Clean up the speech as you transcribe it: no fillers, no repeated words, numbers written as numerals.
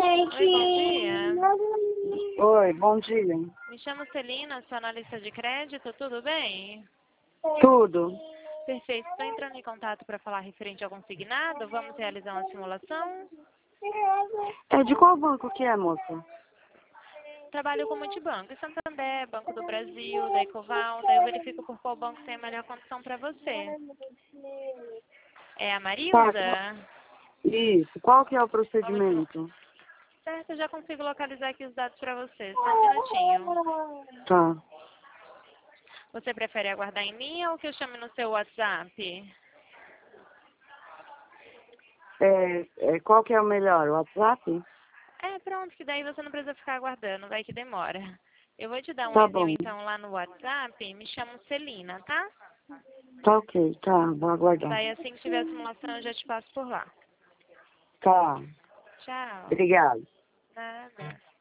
Oi, bom dia. Oi, bom dia. Me chamo Celina, sou analista de crédito, tudo bem? Tudo? Perfeito, estou entrando em contato para falar referente ao consignado. Vamos realizar uma simulação? É de qual banco que é, moça? Trabalho com multibanco, Santander, Banco do Brasil, da Ecoval, daí eu verifico por qual banco tem a melhor condição para você. É a Tá, Marilda? isso. Qual que é o procedimento? Certo, eu já consigo localizar aqui os dados para você. Só um minutinho. Tá. Você prefere aguardar em linha ou que eu chame no seu WhatsApp? Qual que é o melhor? O WhatsApp? É, pronto, que daí você não precisa ficar aguardando, vai que demora. Eu vou te dar um Tá envio bom. então lá no WhatsApp, me chamo Celina, tá? Tá ok, tá. Vou aguardar. Daí assim que tiver a simulação eu já te passo por lá. Tá. Tchau. Obrigada.